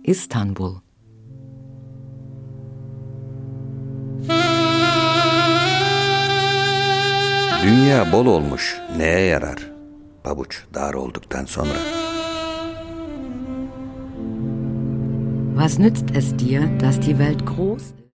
İstanbul. Dünya bol olmuş, neye yarar? Pabuç dar olduktan sonra. Was nützt es dir, dass die Welt groß ist?